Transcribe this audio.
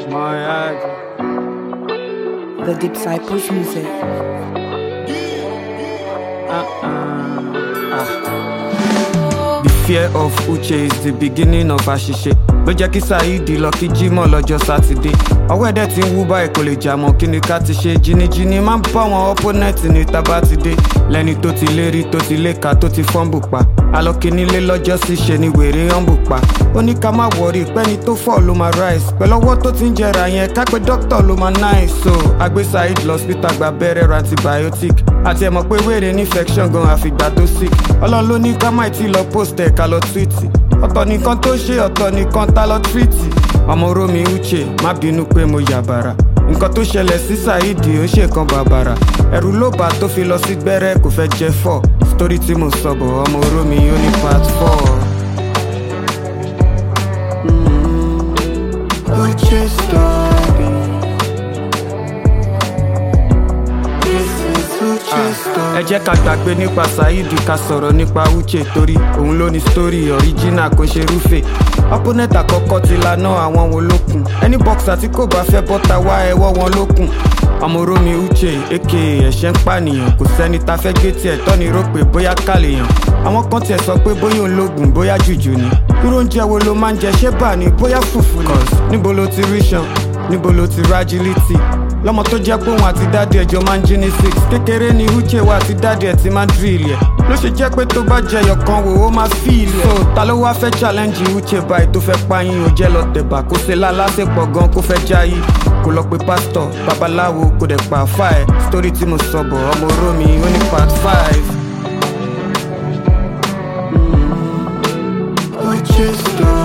The Disciples Music. The fear of Uche is the beginning of àṣìṣe. Ló jẹ́ kí Saheed lọ kí Jímọ̀ lọ́jọ́ Sátidé. Ọwọ́ ẹ̀dẹ̀ tí ń wú báyìí kò lè jà mọ́ kí ni ká ti ṣe. Jìnnìjìnnì máa ń bá wọn opponent ní tábà ti dé. Lẹ́ni tó ti lérí tó ti léka tó ti fọ́nbù pa. Àlọ́kí nílé lọ́jọ́ sí ṣe ni wèrè ọ̀nbù pa. Ó ní ká má wọrí pẹ́ni tó fọ́ ló máa rise. Pẹ̀lú ọwọ́ tó ti ń jẹrà yẹn ká pé dókítà ló máa nice. So àgbé Saheed lọ hospital gba abẹ́rẹ́ antibiotic. Àti ẹ̀ mọ̀ pé wèrè ní infection gan àfìgbà tó sick. Ọlọ́run ló ní ká má ti lọ post ẹ̀ ká lọ tweet. Ọ̀tọ̀ nìkan tó ṣe ọ̀tọ̀ nìkan tá lọ tweet. Ọmọ Romi Uche má bínú pé mo yàbàrà. Nǹkan tó ṣẹlẹ̀ sí Saheed ó ṣe kan bàbàrà. Ẹ̀rù ló bà tó fi lọ sí gbẹ́rẹ́ kò fẹ́ jẹ fọ́. Story tí mo sọ bọ̀ ọmọ Romi ó ní part 4. Uche story. This is Uche story. Ẹ jẹ́ ká gbàgbé nípa Saheed ká sọ̀rọ̀ nípa Uche torí òun ló ní story original kò ṣe rúfè. Opponent àkọ́kọ́ ti lanà àwọn wo lókun. Any boxer tí kò bá fẹ́ bọ́ta wá ẹwọ́ wọn lókun. Ọmọ Romi Uche aka ẹ̀ṣẹ̀ ń pànìyàn kò sẹ́ni ta fẹ́ gé tiẹ̀ tọ́ni rò pé bóyá kàlèyàn. Àwọn kan tiẹ̀ sọ pé bóyá ológun bóyá jùjù ni. Irú oúnjẹ wo ló máa ń jẹ ṣé bà ní bóyá fùfú ni. Níbo ló ti rí ṣan níbo ló ti rágilítì. Lọ́mọ tó jẹ́ pé òun àti dáàdì ẹjọ́ máa ń jí ní 6. Kékeré ni Uche wa àti dáàdì ẹ̀ ti máa ń drill ẹ̀. Ló ṣe jẹ́ pé tó bá jẹyọ̀ kan wò ó máa feel ẹ̀. So ta ló wá fẹ́ challenge Uche báyìí tó fẹ́ pààyàn ò jẹ́ lọ tẹ̀bà kó ṣe lálásèpọ̀ gan kó fẹ́ jáyé. Kò lọ pé pásítọ̀ babaláwo kò dẹ̀ pa àfà ẹ̀. Story tí mo sọ bọ̀ ọmọ Romi ó ní part 5. Uche story.